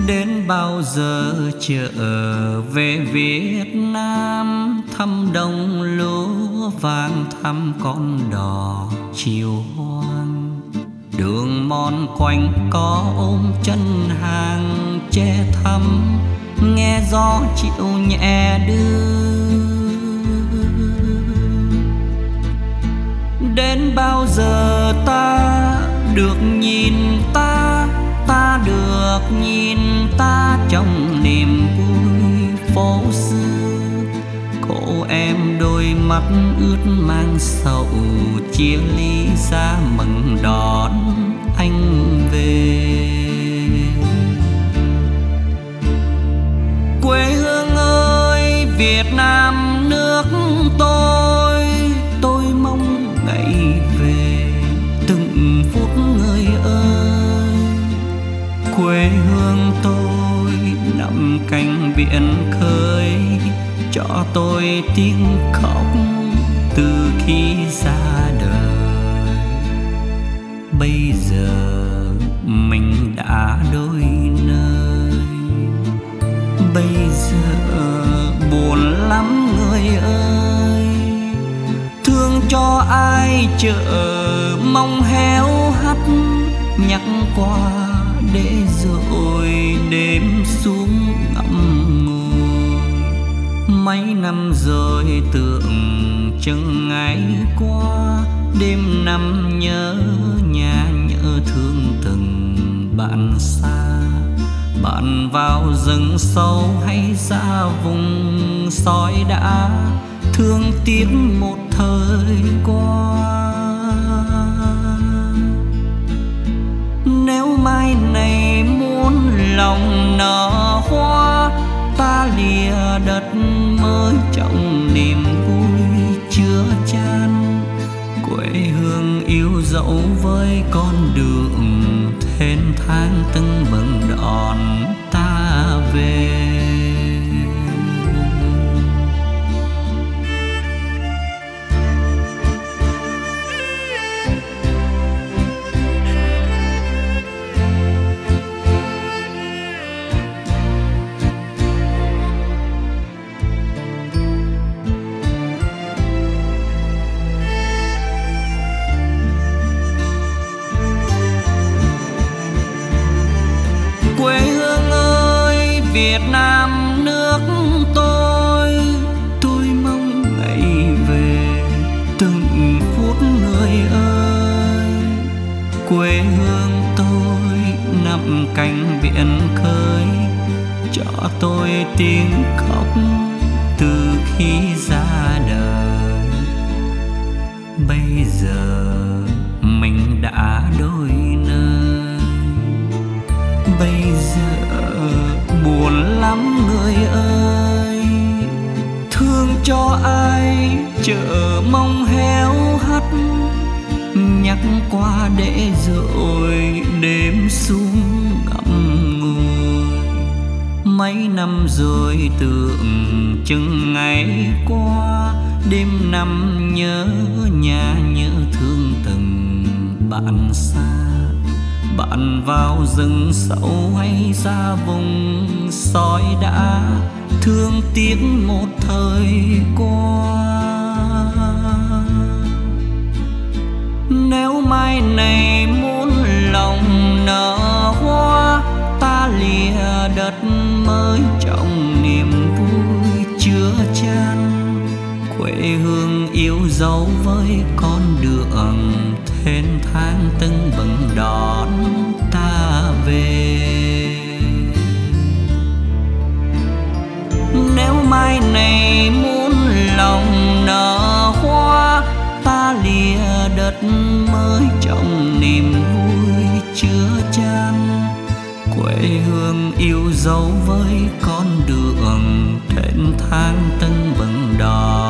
Đến bao giờ trở về Việt Nam, thăm đồng lúa vàng, thăm con đò chiều hoang. Đường mòn quanh có ôm chân hàng che thăm, nghe gió chịu nhẹ đưa. Đến bao giờ ta được nhìn ta được nhìn ta trong niềm vui phố xưa. Cô em đôi mắt ướt mang sầu, chia ly ra mừng đón anh về. Quê hương ơi Việt Nam nước tôi mong ngày về từng phút người ơi. Quê hương tôi nằm cạnh biển khơi, cho tôi tiếng khóc từ khi ra đời. Bây giờ mình đã đôi nơi, bây giờ buồn lắm người ơi. Thương cho ai chợ mong héo hắt, nhắc qua để rồi đêm xuống ngậm ngùi. Mấy năm rồi tưởng chừng ngày qua, đêm năm nhớ nhà nhớ thương từng bạn xa. Bạn vào rừng sâu hay ra vùng sói đã, thương tiếc một thời qua. Nếu mai này muốn lòng nở hoa, ta lìa đất mới trong niềm vui chứa chan. Quê hương yêu dẫu với con đường thênh thang tưng bừng đón ta về. Quê hương ơi Việt Nam nước tôi mong ngày về từng phút người ơi. Quê hương tôi nằm cạnh biển khơi, cho tôi tiếng khóc từ khi ra đời. Bây giờ mình đã đôi nơi, bây giờ buồn lắm người ơi. Thương cho ai chợ mong héo hắt, nhắc qua để rồi đêm xuống ngậm ngùi. Mấy năm rồi tưởng chừng ngày qua, đêm năm nhớ nhà nhớ thương từng bạn xa. Bạn vào rừng sâu hay ra vùng sói đã, thương tiếc một thời qua. Nếu mai này muốn lòng nở hoa, ta lìa đất mới trong niềm vui chứa chan. Quê hương yêu dấu với con đường thênh thang tưng bừng đón ta về. Nếu mai này muốn lòng nở hoa, ta lìa đất mới trong niềm vui chứa chan. Quê hương yêu dấu với con đường thênh thang tưng bừng đón